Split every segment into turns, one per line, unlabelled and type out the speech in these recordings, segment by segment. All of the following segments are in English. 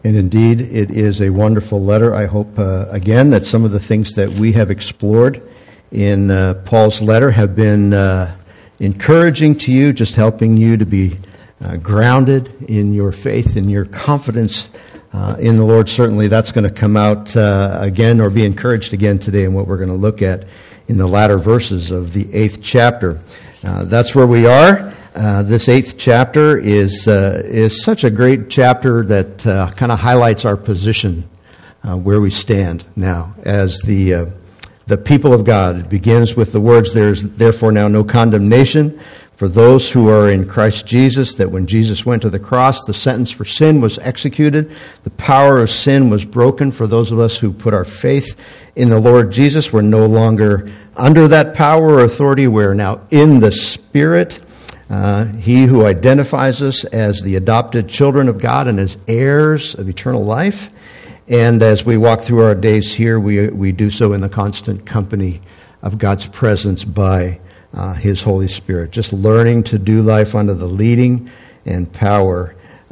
And indeed, it is a wonderful letter. I hope, again, that some of the things that we have explored in Paul's letter have been encouraging to you, just helping you to be grounded in your faith and your confidence in the Lord. Certainly that's going to come out again, or be encouraged again today in what we're going to look at in the latter verses of the 8th chapter. That's where we are. This 8th chapter is such a great chapter that kind of highlights our position, where we stand now as the people of God. It begins with the words, "There is therefore now no condemnation for those who are in Christ Jesus, that when Jesus went to the cross, the sentence for sin was executed. The power of sin was broken for those of us who put our faith in the Lord Jesus. We're no longer under that power or authority. We're now in the Spirit. He who identifies us as the adopted children of God and as heirs of eternal life. And as we walk through our days here, we do so in the constant company of God's presence by His Holy Spirit. Just learning to do life under the leading and power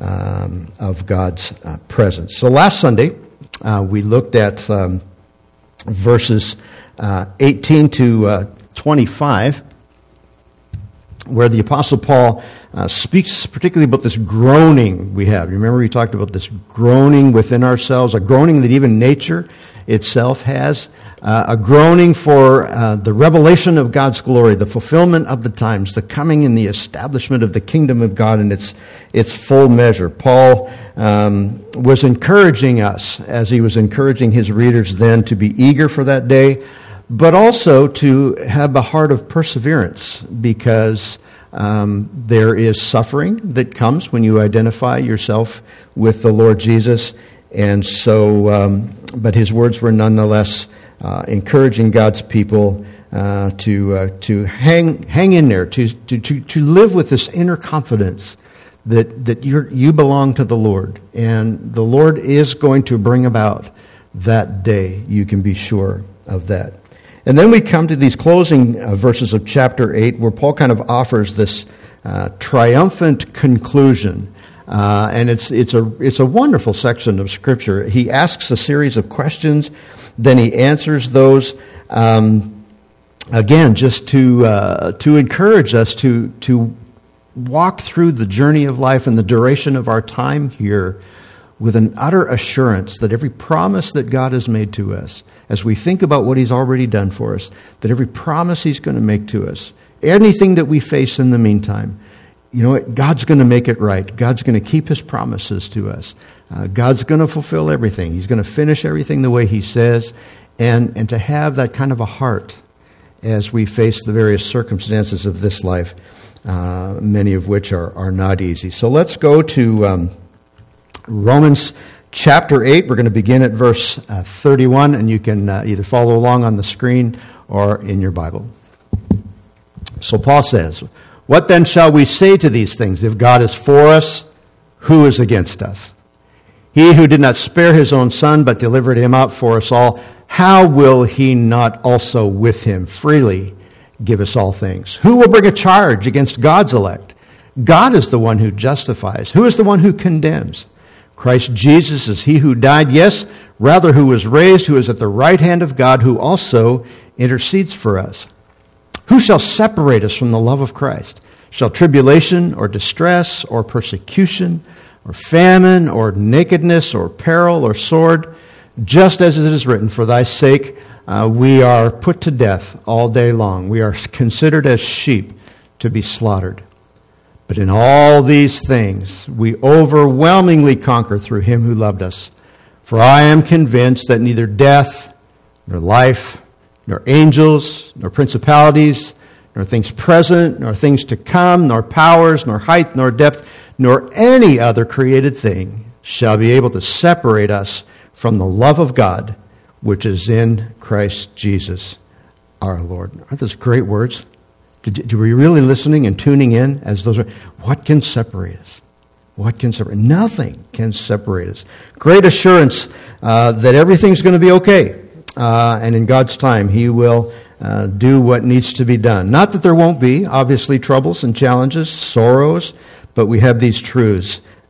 of God's presence. So last Sunday, we looked at verses 18 to 25, where the Apostle Paul speaks particularly about this groaning we have. You remember we talked about this groaning within ourselves, a groaning that even nature itself has, a groaning for the revelation of God's glory, the fulfillment of the times, the coming and the establishment of the kingdom of God in its full measure. Paul was encouraging us, as he was encouraging his readers then, to be eager for that day, but also to have a heart of perseverance, because there is suffering that comes when you identify yourself with the Lord Jesus. And so, but his words were nonetheless encouraging God's people to hang in there, to live with this inner confidence that you belong to the Lord, and the Lord is going to bring about that day. You can be sure of that. And then we come to these closing verses of chapter 8, where Paul kind of offers this triumphant conclusion. And it's a wonderful section of Scripture. He asks a series of questions, then he answers those. Again, just to encourage us to walk through the journey of life and the duration of our time here with an utter assurance that every promise that God has made to us, as we think about what He's already done for us, that every promise He's going to make to us, anything that we face in the meantime, you know what? God's going to make it right. God's going to keep His promises to us. God's going to fulfill everything. He's going to finish everything the way He says, and to have that kind of a heart as we face the various circumstances of this life, many of which are not easy. So let's go to Romans chapter 8. We're going to begin at verse 31, and you can either follow along on the screen or in your Bible. So Paul says, "What then shall we say to these things? If God is for us, who is against us? He who did not spare His own Son, but delivered Him up for us all, how will He not also with Him freely give us all things? Who will bring a charge against God's elect? God is the one who justifies. Who is the one who condemns? Christ Jesus is He who died, yes, rather who was raised, who is at the right hand of God, who also intercedes for us. Who shall separate us from the love of Christ? Shall tribulation or distress or persecution or famine or nakedness or peril or sword? Just as it is written, for Thy sake we are put to death all day long. We are considered as sheep to be slaughtered. But in all these things we overwhelmingly conquer through Him who loved us. For I am convinced that neither death, nor life, nor angels, nor principalities, nor things present, nor things to come, nor powers, nor height, nor depth, nor any other created thing shall be able to separate us from the love of God, which is in Christ Jesus our Lord." Aren't those great words? Were you really listening and tuning in as those are? What can separate us? What can separate? Nothing can separate us. Great assurance that everything's going to be okay. And in God's time, He will do what needs to be done. Not that there won't be, obviously, troubles and challenges, sorrows, but we have these truths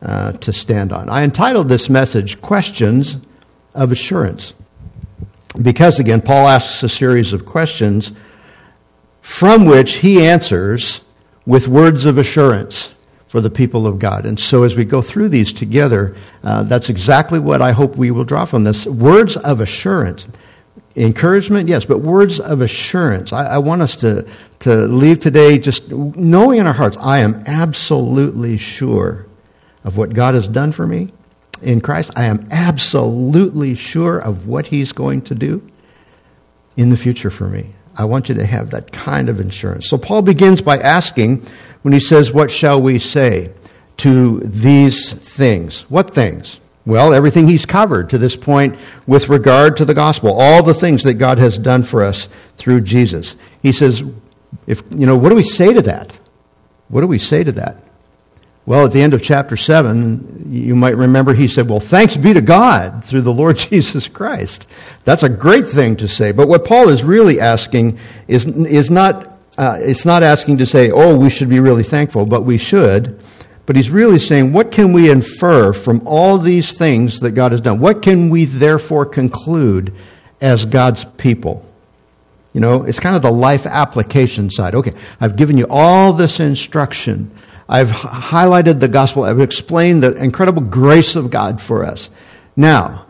to stand on. I entitled this message, Questions of Assurance, because, again, Paul asks a series of questions from which he answers with words of assurance for the people of God. And so as we go through these together, that's exactly what I hope we will draw from this. Words of assurance. Encouragement, yes, but words of assurance. I want us to leave today just knowing in our hearts, I am absolutely sure of what God has done for me in Christ. I am absolutely sure of what He's going to do in the future for me. I want you to have that kind of assurance. So Paul begins by asking, when he says, what shall we say to these things? What things? Well, everything he's covered to this point with regard to the gospel, all the things that God has done for us through Jesus. He says, what do we say to that? What do we say to that? Well, at the end of chapter 7, you might remember he said, well, thanks be to God through the Lord Jesus Christ. That's a great thing to say. But what Paul is really asking is not asking to say, oh, we should be really thankful, but we should. But he's really saying, what can we infer from all these things that God has done? What can we therefore conclude as God's people? It's kind of the life application side. Okay, I've given you all this instruction. I've highlighted the gospel. I've explained the incredible grace of God for us. Now,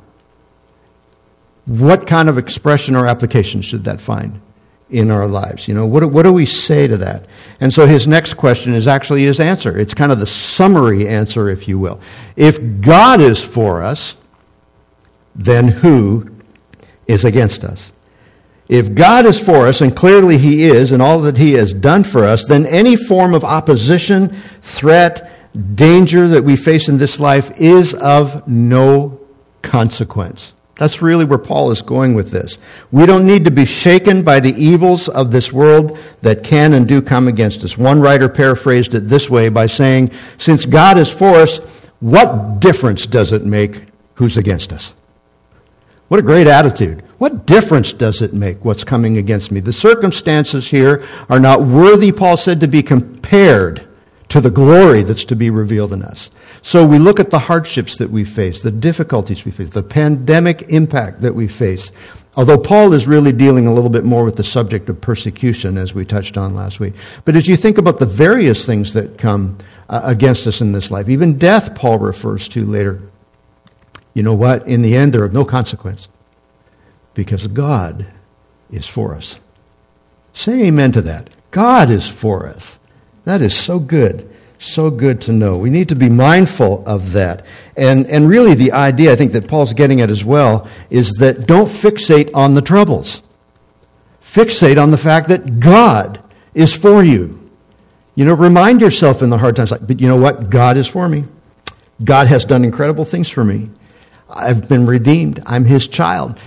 what kind of expression or application should that find in our lives? What do we say to that? And so his next question is actually his answer. It's kind of the summary answer, if you will. If God is for us, then who is against us? If God is for us, and clearly He is, and all that He has done for us, then any form of opposition, threat, danger that we face in this life is of no consequence. That's really where Paul is going with this. We don't need to be shaken by the evils of this world that can and do come against us. One writer paraphrased it this way by saying, since God is for us, what difference does it make who's against us? What a great attitude. What difference does it make what's coming against me? The circumstances here are not worthy, Paul said, to be compared to the glory that's to be revealed in us. So we look at the hardships that we face, the difficulties we face, the pandemic impact that we face. Although Paul is really dealing a little bit more with the subject of persecution, as we touched on last week. But as you think about the various things that come against us in this life, even death, Paul refers to later. You know what? In the end, they're of no consequence because God is for us. Say amen to that. God is for us. That is so good. So good to know. We need to be mindful of that. And really the idea, I think, that Paul's getting at as well, is that don't fixate on the troubles. Fixate on the fact that God is for you. Remind yourself in the hard times, but you know what? God is for me. God has done incredible things for me. I've been redeemed. I'm His child.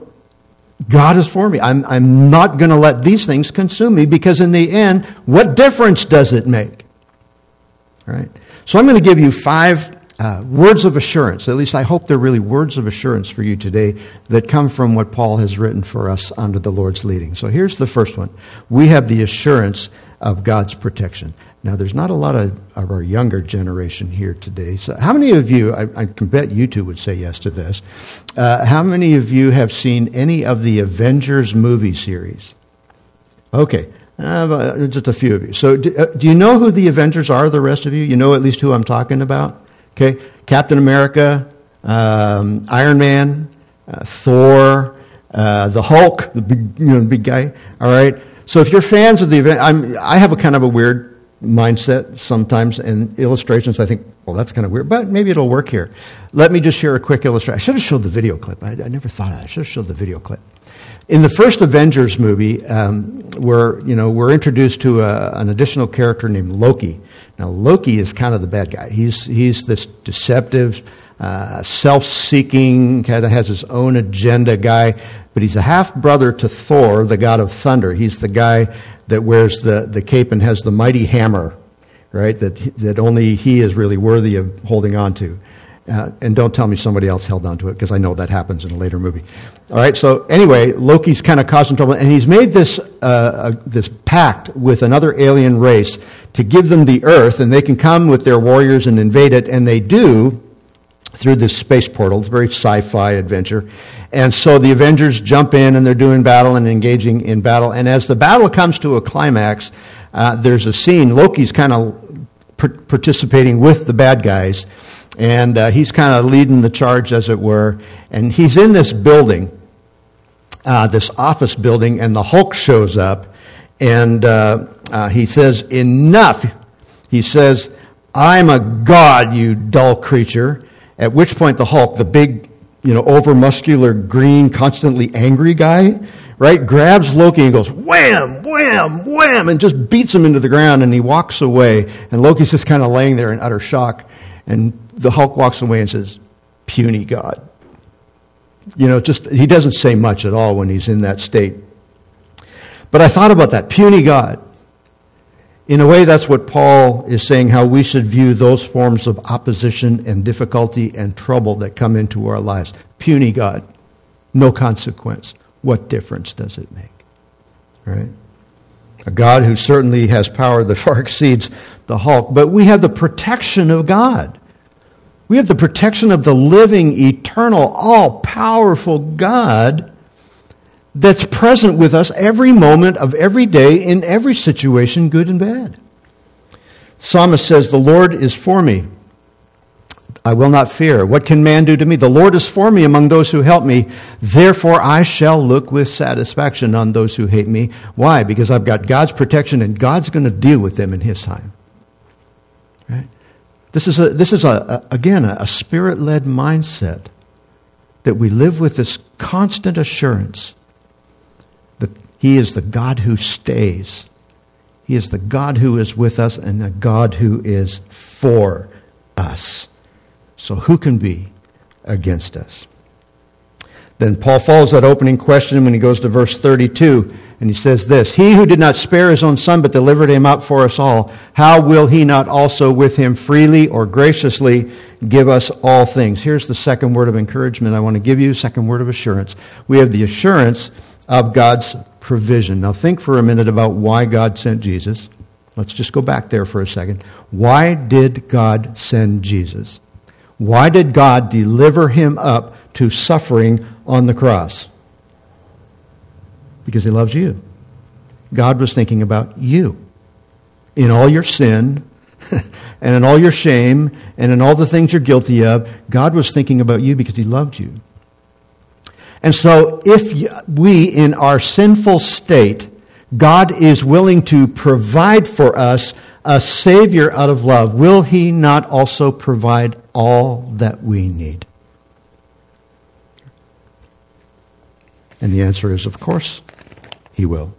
God is for me. I'm not going to let these things consume me because in the end, what difference does it make? All right. So I'm going to give you 5 words of assurance. At least I hope they're really words of assurance for you today that come from what Paul has written for us under the Lord's leading. So here's the first one. We have the assurance of God's protection. Now, there's not a lot of our younger generation here today. So how many of you, I can bet you two would say yes to this, how many of you have seen any of the Avengers movie series? Okay, just a few of you. So do you know who the Avengers are, the rest of you? You know at least who I'm talking about? Okay, Captain America, Iron Man, Thor, the Hulk, the big guy, all right? So if you're fans of the event, I have a kind of a weird mindset sometimes, and illustrations, I think, well, that's kind of weird, but maybe it'll work here. Let me just share a quick illustration. I should have showed the video clip. I never thought of that. I should have showed the video clip. In the first Avengers movie, we're introduced to an additional character named Loki. Now, Loki is kind of the bad guy. He's this deceptive, self-seeking, kind of has his own agenda guy, but he's a half-brother to Thor, the god of thunder. He's the guy that wears the cape and has the mighty hammer, right, that only he is really worthy of holding on to. And don't tell me somebody else held on to it, because I know that happens in a later movie. All right, so anyway, Loki's kind of causing trouble, and he's made this pact with another alien race to give them the Earth, and they can come with their warriors and invade it, and they do through this space portal. It's a very sci-fi adventure. And so the Avengers jump in, and they're doing battle and engaging in battle. And as the battle comes to a climax, there's a scene. Loki's kind of participating with the bad guys, and he's kind of leading the charge, as it were. And he's in this building, this office building, and the Hulk shows up, and he says, "Enough." He says, "I'm a god, you dull creature." At which point the Hulk, the big, over-muscular, green, constantly angry guy, right, grabs Loki and goes, wham, wham, wham, and just beats him into the ground, and he walks away. And Loki's just kind of laying there in utter shock. And the Hulk walks away and says, "Puny god." He doesn't say much at all when he's in that state. But I thought about that, puny god. In a way, that's what Paul is saying, how we should view those forms of opposition and difficulty and trouble that come into our lives. Puny God, no consequence. What difference does it make? Right? A God who certainly has power that far exceeds the Hulk, but we have the protection of God. We have the protection of the living, eternal, all-powerful God that's present with us every moment of every day in every situation, good and bad. Psalmist says, "The Lord is for me. I will not fear. What can man do to me? The Lord is for me among those who help me. Therefore I shall look with satisfaction on those who hate me." Why? Because I've got God's protection, and God's going to deal with them in His time. Right? This is again a Spirit-led mindset, that we live with this constant assurance that He is the God who stays. He is the God who is with us, and the God who is for us. So who can be against us? Then Paul follows that opening question when he goes to verse 32, and he says this, "He who did not spare His own Son, but delivered Him up for us all, how will He not also with Him freely or graciously give us all things?" Here's the second word of encouragement I want to give you, second word of assurance. We have the assurance of God's provision. Now think for a minute about why God sent Jesus. Let's just go back there for a second. Why did God send Jesus? Why did God deliver Him up to suffering on the cross? Because He loves you. God was thinking about you. In all your sin, and in all your shame, and in all the things you're guilty of, God was thinking about you because He loved you. And so if we, in our sinful state, God is willing to provide for us a Savior out of love, will He not also provide all that we need? And the answer is, of course, He will.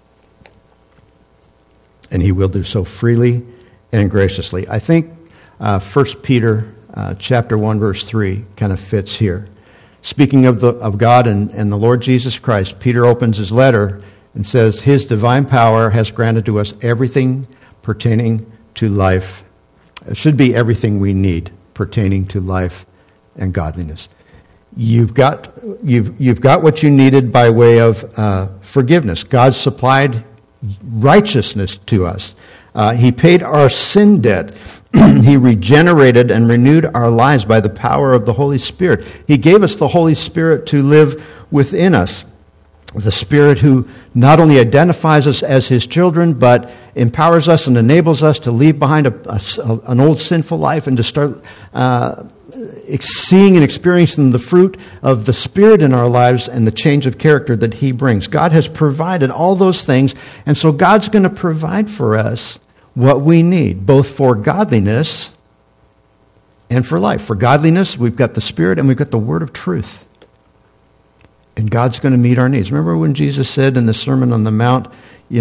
And He will do so freely and graciously. I think 1 Peter chapter 1, verse 3 kind of fits here. Speaking of God and the Lord Jesus Christ, Peter opens his letter and says, "His divine power has granted to us everything pertaining to life." It should be everything we need pertaining to life and godliness. You've got what you needed by way of forgiveness. God supplied righteousness to us. He paid our sin debt. He regenerated and renewed our lives by the power of the Holy Spirit. He gave us the Holy Spirit to live within us. The Spirit who not only identifies us as His children, but empowers us and enables us to leave behind an old sinful life and to start seeing and experiencing the fruit of the Spirit in our lives and the change of character that He brings. God has provided all those things, and so God's going to provide for us what we need, both for godliness and for life. For godliness, we've got the Spirit and we've got the Word of truth. And God's going to meet our needs. Remember when Jesus said in the Sermon on the Mount, do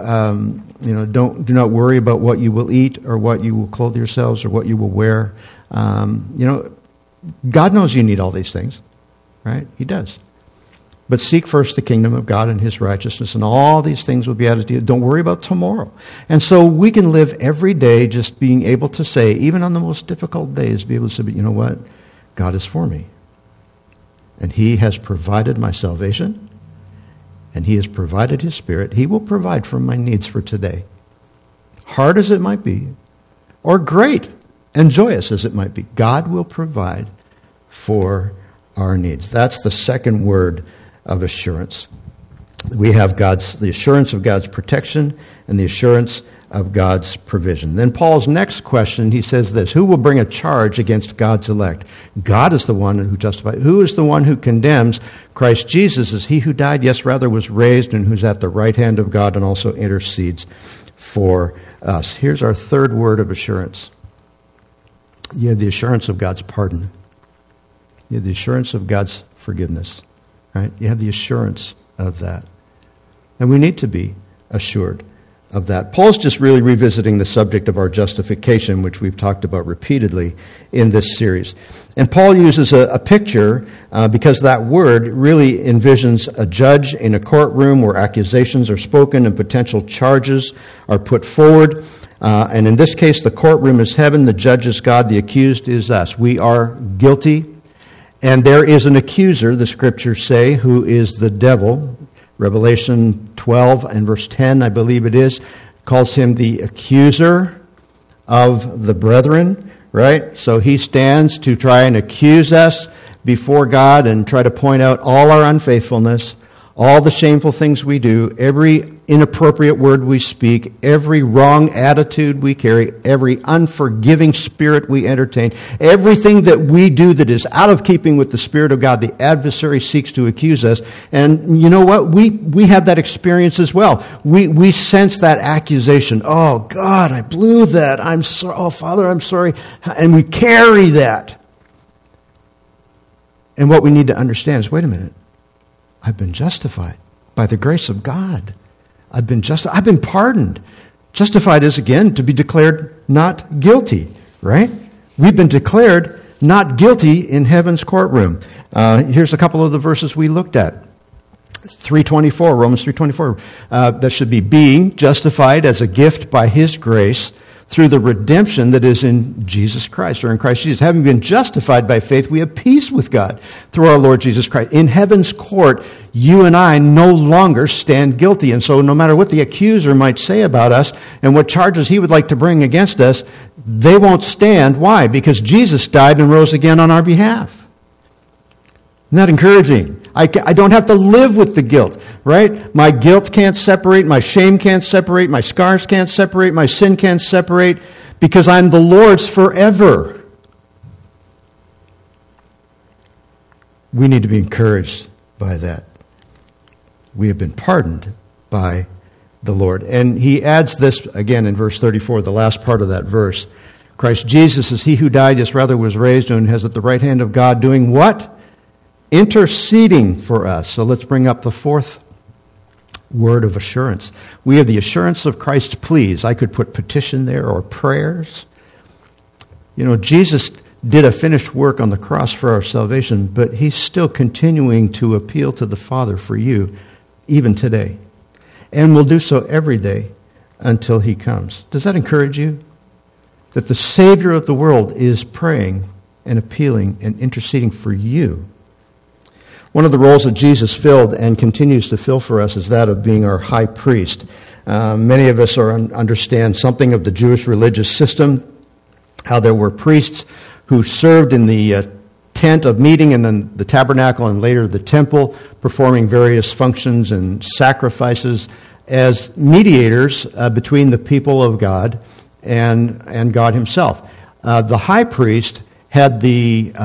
not worry about what you will eat or what you will clothe yourselves or what you will wear. God knows you need all these things, right? He does. But seek first the kingdom of God and His righteousness, and all these things will be added to you. Don't worry about tomorrow. And so we can live every day just being able to say, even on the most difficult days, be able to say, you know what? God is for me. And He has provided my salvation, and He has provided His Spirit. He will provide for my needs for today. Hard as it might be, or great and joyous as it might be, God will provide for our needs. That's the second word of assurance. We have the assurance of God's protection and the assurance of God's provision. Then Paul's next question, he says this: who will bring a charge against God's elect? God is the one who justifies. Who is the one who condemns? Christ Jesus is He who died, yes, rather was raised, and who's at the right hand of God and also intercedes for us. Here's our third word of assurance. You have the assurance of God's pardon. You have the assurance of God's forgiveness. Right? You have the assurance of that. And we need to be assured of that. Paul's just really revisiting the subject of our justification, which we've talked about repeatedly in this series. And Paul uses a picture because that word really envisions a judge in a courtroom where accusations are spoken and potential charges are put forward. And in this case, the courtroom is heaven, the judge is God, the accused is us. We are guilty. And there is an accuser, the Scriptures say, who is the devil. Revelation 12 and verse 10, I believe it is, calls him the accuser of the brethren, right? So he stands to try and accuse us before God and try to point out all our unfaithfulness, all the shameful things we do, every inappropriate word we speak, every wrong attitude we carry, every unforgiving spirit we entertain, everything that we do that is out of keeping with the Spirit of God, the adversary seeks to accuse us. And you know what? We have that experience as well. We sense that accusation. Oh, God, I blew that. I'm sorry. Oh, Father, I'm sorry. And we carry that. And what we need to understand is, wait a minute. I've been justified by the grace of God. I've been pardoned. Justified is, again, to be declared not guilty, right? We've been declared not guilty in heaven's courtroom. Here's a couple of the verses we looked at. 3:24, Romans 3:24. That should be being justified as a gift by His grace through the redemption that is in Jesus Christ, or in Christ Jesus. Having been justified by faith, we have peace with God through our Lord Jesus Christ. In heaven's court, you and I no longer stand guilty. And so no matter what the accuser might say about us and what charges he would like to bring against us, they won't stand. Why? Because Jesus died and rose again on our behalf. Isn't that encouraging? I don't have to live with the guilt, right? My guilt can't separate, my shame can't separate, my scars can't separate, my sin can't separate, because I'm the Lord's forever. We need to be encouraged by that. We have been pardoned by the Lord. And he adds this again in verse 34, the last part of that verse. Christ Jesus is He who died, yes, rather was raised, and has at the right hand of God doing what? Interceding for us. So let's bring up the fourth word of assurance. We have the assurance of Christ's pleas. I could put petition there, or prayers. You know, Jesus did a finished work on the cross for our salvation, but He's still continuing to appeal to the Father for you, even today. And will do so every day until He comes. Does that encourage you? That the Savior of the world is praying and appealing and interceding for you. One of the roles that Jesus filled and continues to fill for us is that of being our high priest. Many of us understand something of the Jewish religious system, how there were priests who served in the tent of meeting and then the tabernacle and later the temple, performing various functions and sacrifices as mediators between the people of God and God Himself. The high priest had the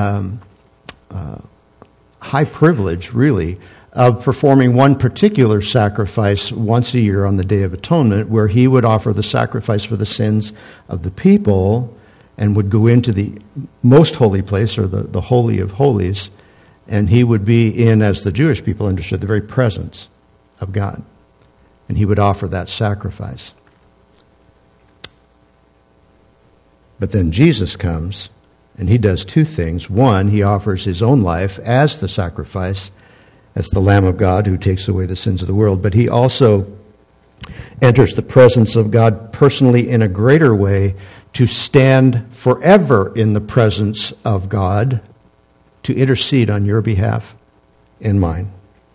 high privilege, really, of performing one particular sacrifice once a year on the Day of Atonement, where he would offer the sacrifice for the sins of the people and would go into the most holy place, or the Holy of Holies, and he would be in, as the Jewish people understood, the very presence of God. And he would offer that sacrifice. But then Jesus comes, and He does two things. One, He offers His own life as the sacrifice, as the Lamb of God who takes away the sins of the world. But He also enters the presence of God personally in a greater way to stand forever in the presence of God to intercede on your behalf and mine.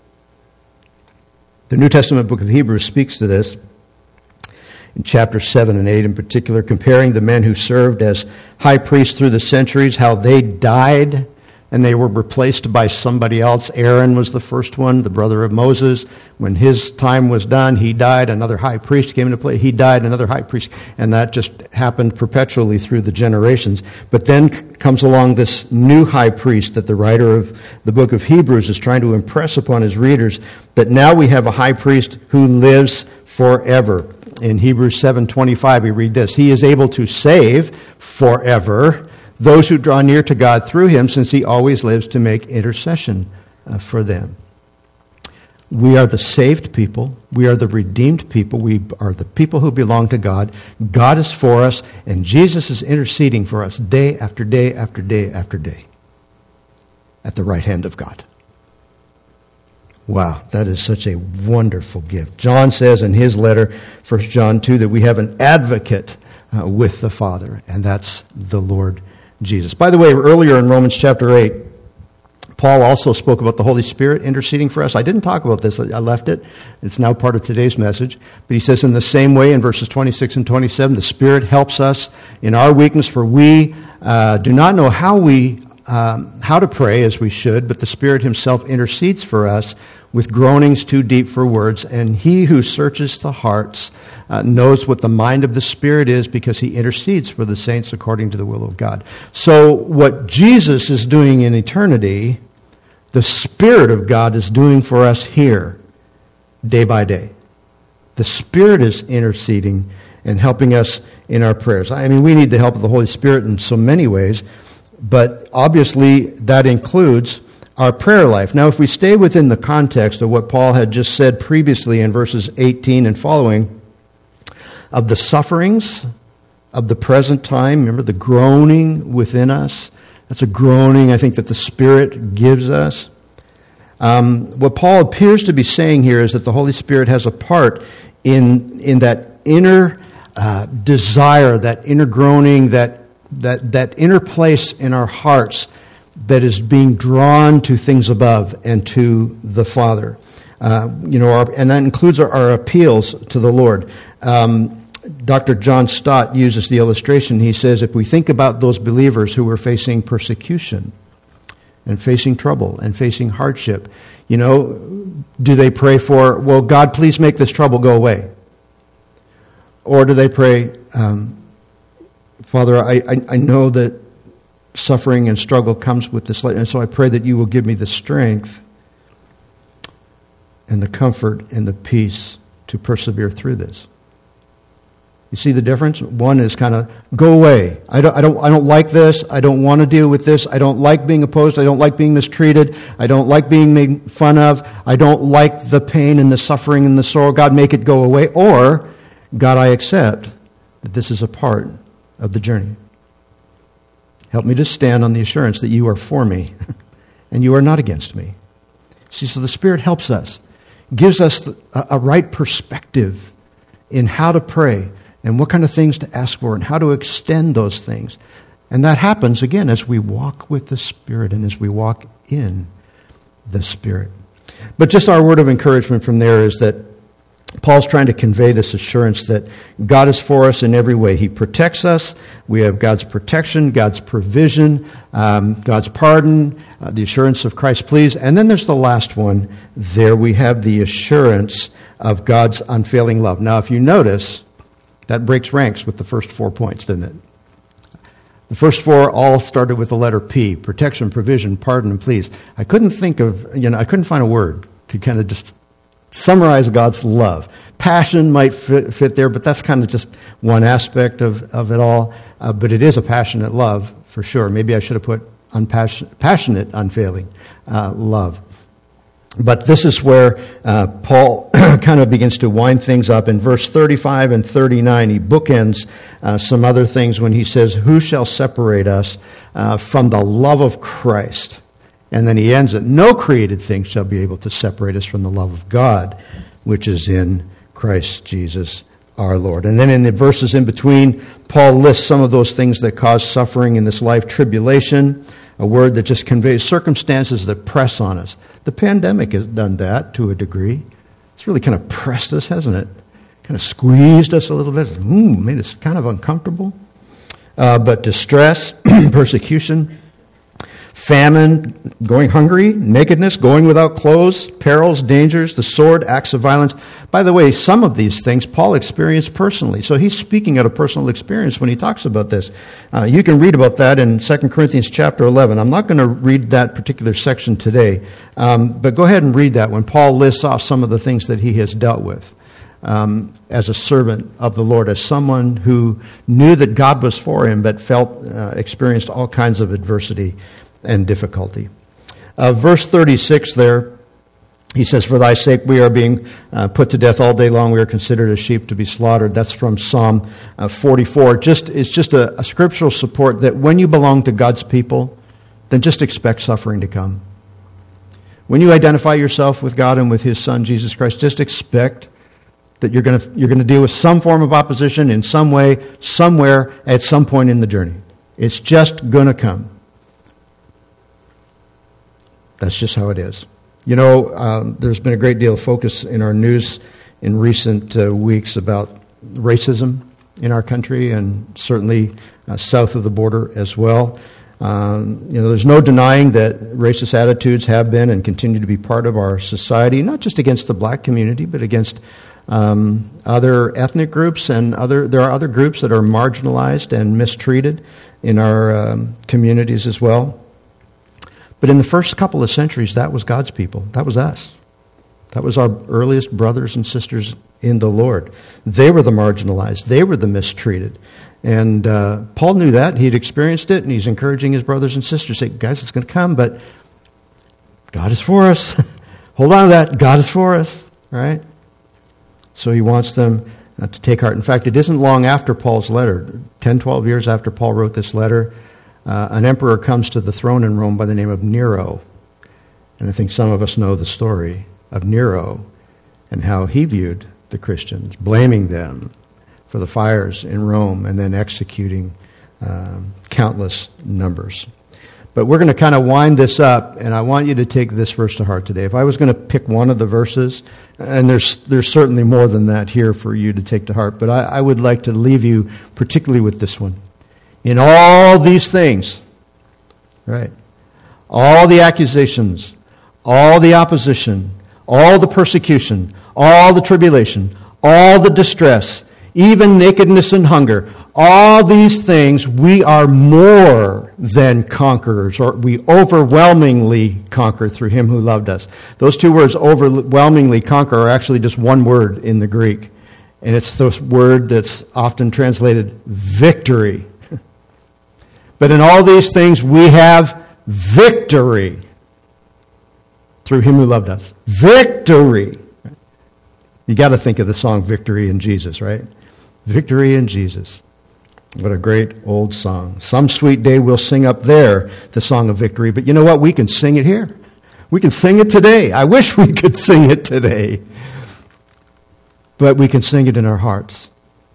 The New Testament book of Hebrews speaks to this in chapters 7 and 8 in particular, comparing the men who served as high priests through the centuries, how they died and they were replaced by somebody else. Aaron was the first one, the brother of Moses. When his time was done, he died. Another high priest came into play. He died, another high priest. And that just happened perpetually through the generations. But then comes along this new high priest that the writer of the book of Hebrews is trying to impress upon his readers, that now we have a high priest who lives forever. In Hebrews 7:25, we read this: He is able to save forever those who draw near to God through him, since he always lives to make intercession for them. We are the saved people. We are the redeemed people. We are the people who belong to God. God is for us, and Jesus is interceding for us day after day after day after day at the right hand of God. Wow, that is such a wonderful gift. John says in his letter, 1 John 2, that we have an advocate with the Father, and that's the Lord Jesus. By the way, earlier in Romans chapter 8, Paul also spoke about the Holy Spirit interceding for us. I didn't talk about this. I left it. It's now part of today's message. But he says in the same way in verses 26 and 27, the Spirit helps us in our weakness, for we do not know how to pray as we should, but the Spirit himself intercedes for us with groanings too deep for words. And he who searches the hearts knows what the mind of the Spirit is, because he intercedes for the saints according to the will of God. So what Jesus is doing in eternity, the Spirit of God is doing for us here, day by day. The Spirit is interceding and helping us in our prayers. I mean, we need the help of the Holy Spirit in so many ways, but obviously that includes our prayer life. Now, if we stay within the context of what Paul had just said previously in verses 18 and following, of the sufferings of the present time, remember the groaning within us? That's a groaning, I think, that the Spirit gives us. What Paul appears to be saying here is that the Holy Spirit has a part in that inner desire, that inner groaning, that inner place in our hearts that is being drawn to things above and to the Father. And that includes our appeals to the Lord. Dr. John Stott uses the illustration. He says, if we think about those believers who were facing persecution and facing trouble and facing hardship, do they pray for, well, God, please make this trouble go away? Or do they pray, Father, I know that suffering and struggle comes with this life, and so I pray that you will give me the strength and the comfort and the peace to persevere through this. You see the difference? One is kind of, go away. I don't like this. I don't want to deal with this. I don't like being opposed. I don't like being mistreated. I don't like being made fun of. I don't like the pain and the suffering and the sorrow. God, make it go away. Or, God, I accept that this is a part of the journey. Help me to stand on the assurance that you are for me and you are not against me. See, so the Spirit helps us, gives us a right perspective in how to pray and what kind of things to ask for and how to extend those things. And that happens, again, as we walk with the Spirit and as we walk in the Spirit. But just our word of encouragement from there is that Paul's trying to convey this assurance that God is for us in every way. He protects us. We have God's protection, God's provision, God's pardon, the assurance of Christ's pleas. And then there's the last one. There we have the assurance of God's unfailing love. Now, if you notice, that breaks ranks with the first 4 points, doesn't it? The first 4 all started with the letter P: protection, provision, pardon, and pleas. I couldn't find a word to kind of just summarize God's love. Passion might fit there, but that's kind of just one aspect of it all. But it is a passionate love, for sure. Maybe I should have put passionate, unfailing love. But this is where Paul kind of begins to wind things up. In verse 35 and 39, he bookends some other things when he says, who shall separate us from the love of Christ? And then he ends it, no created thing shall be able to separate us from the love of God, which is in Christ Jesus our Lord. And then in the verses in between, Paul lists some of those things that cause suffering in this life: tribulation, a word that just conveys circumstances that press on us. The pandemic has done that to a degree. It's really kind of pressed us, hasn't it? Kind of squeezed us a little bit. Made us kind of uncomfortable. But distress, persecution, famine, going hungry, nakedness, going without clothes, perils, dangers, the sword, acts of violence. By the way, some of these things Paul experienced personally. So he's speaking out of personal experience when he talks about this. You can read about that in 2 Corinthians chapter 11. I'm not going to read that particular section today, but go ahead and read that when Paul lists off some of the things that he has dealt with as a servant of the Lord, as someone who knew that God was for him but experienced all kinds of adversity and difficulty. Verse 36 there, he says, "For thy sake we are being put to death all day long. We are considered as sheep to be slaughtered." That's from Psalm 44. It's just a scriptural support that when you belong to God's people, then just expect suffering to come. When you identify yourself with God and with His Son, Jesus Christ, just expect that you're going to deal with some form of opposition in some way, somewhere, at some point in the journey. It's just going to come. That's just how it is. You know, there's been a great deal of focus in our news in recent weeks about racism in our country, and certainly south of the border as well. There's no denying that racist attitudes have been and continue to be part of our society, not just against the black community, but against other ethnic groups, and there are other groups that are marginalized and mistreated in our communities as well. But in the first couple of centuries, that was God's people. That was us. That was our earliest brothers and sisters in the Lord. They were the marginalized. They were the mistreated. And Paul knew that. He'd experienced it, and he's encouraging his brothers and sisters, say, guys, it's going to come, but God is for us. Hold on to that. God is for us, right? So he wants them to take heart. In fact, it isn't long after Paul's letter, 10, 12 years after Paul wrote this letter, an emperor comes to the throne in Rome by the name of Nero. And I think some of us know the story of Nero and how he viewed the Christians, blaming them for the fires in Rome and then executing countless numbers. But we're going to kind of wind this up, and I want you to take this verse to heart today. If I was going to pick one of the verses, and there's certainly more than that here for you to take to heart, but I would like to leave you particularly with this one. In all these things, right, all the accusations, all the opposition, all the persecution, all the tribulation, all the distress, even nakedness and hunger, all these things, we are more than conquerors, or we overwhelmingly conquer through Him who loved us. Those two words, overwhelmingly conquer, are actually just one word in the Greek. And it's the word that's often translated victory. But in all these things, we have victory through Him who loved us. Victory. You got to think of the song Victory in Jesus, right? Victory in Jesus. What a great old song. Some sweet day we'll sing up there the song of victory. But you know what? We can sing it here. We can sing it today. I wish we could sing it today. But we can sing it in our hearts.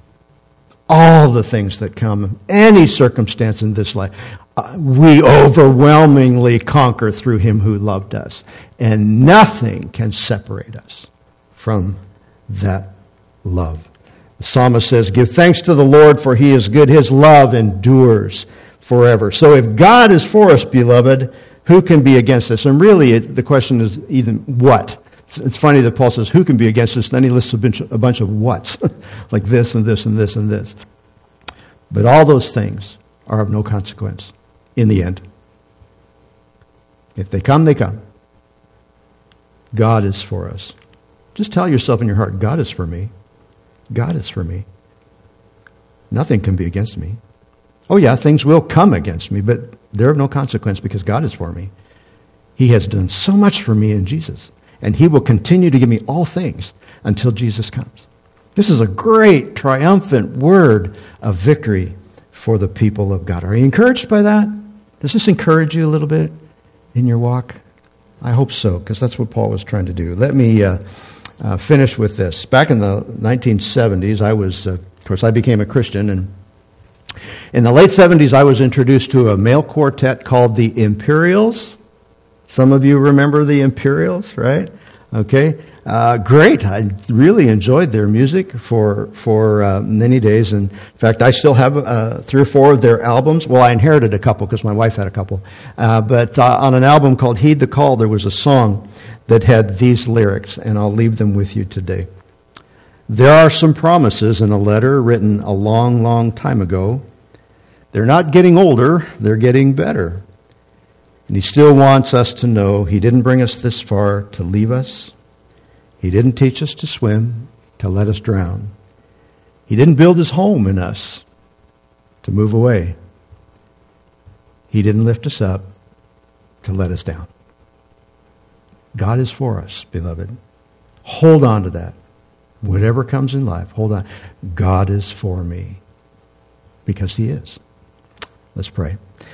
All the things that come, any circumstance in this life, we overwhelmingly conquer through Him who loved us. And nothing can separate us from that love. The psalmist says, "Give thanks to the Lord, for He is good. His love endures forever." So if God is for us, beloved, who can be against us? And really, the question is even what? It's funny that Paul says, who can be against us? Then he lists a bunch of whats, like this and this and this and this. But all those things are of no consequence in the end. If they come, they come. God is for us. Just tell yourself in your heart, God is for me. God is for me. Nothing can be against me. Oh yeah, things will come against me, but they're of no consequence because God is for me. He has done so much for me in Jesus. And He will continue to give me all things until Jesus comes. This is a great, triumphant word of victory for the people of God. Are you encouraged by that? Does this encourage you a little bit in your walk? I hope so, because that's what Paul was trying to do. Let me finish with this. Back in the 1970s, I became a Christian, and In the late 70s, I was introduced to a male quartet called the Imperials. Some of you remember the Imperials, right? Okay. Great. I really enjoyed their music for many days. In fact, I still have 3 or 4 of their albums. Well, I inherited a couple because my wife had a couple. But on an album called Heed the Call, there was a song that had these lyrics, and I'll leave them with you today. There are some promises in a letter written a long, long time ago. They're not getting older, they're getting better. And he still wants us to know he didn't bring us this far to leave us. He didn't teach us to swim, to let us drown. He didn't build his home in us to move away. He didn't lift us up to let us down. God is for us, beloved. Hold on to that. Whatever comes in life, hold on. God is for me because he is. Let's pray.